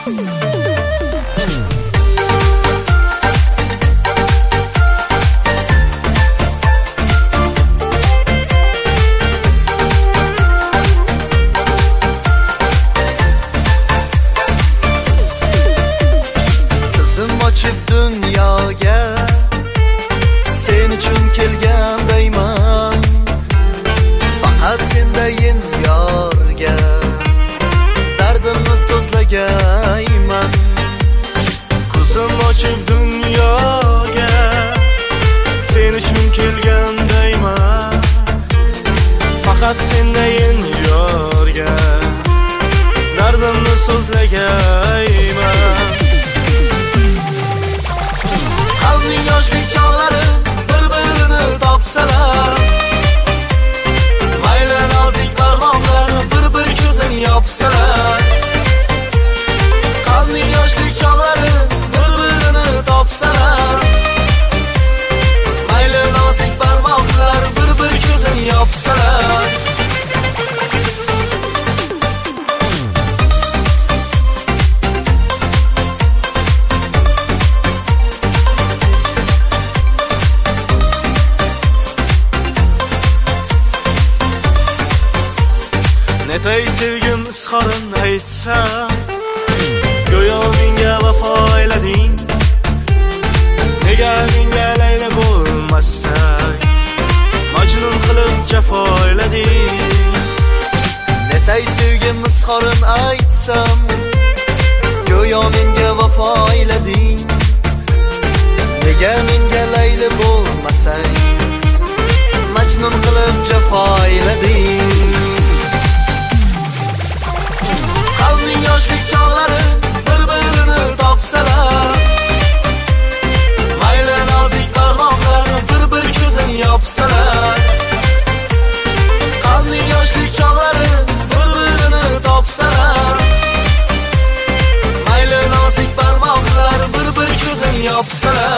Ko'zim ochib dunyoga sen uchun kelgandayman, faqat sendayin yorga dardimni so'zlagayman. Ko'zim ochib dunyoga sen uchun kelgandayman, faqat sendayin yorga dardimni so'zlagayman. Qalbning yoshlik chog'lari bir-birini topsalar, mayli nozik barmoqlarni bir-bir ko'zini yopsalar. Qalbning yoshlik chog'lari bir-birini topsalar, mayli nozik barmoqlar bir-bir ko'zini yopsalar. Netay sevgim izhorin aytsam, go'yo menga vafo aylading. Nega menga layla bo'lmassan, majnun qilib jafo aylading. Netay sevgim izhorin aytsam, go'yo menga vafo aylading. Nega menga layla bo'lmasang, majnun qilib jafo aylading. Qalbning yoshlik chog'lari bir-birini topsalar, mayli nozik barmoqlarni bir-bir ko'zini yopsalar. Qalbning yoshlik chog'lari bir-birini topsalar, mayli nozik barmoqlar bir-bir ko'zini yopsalar.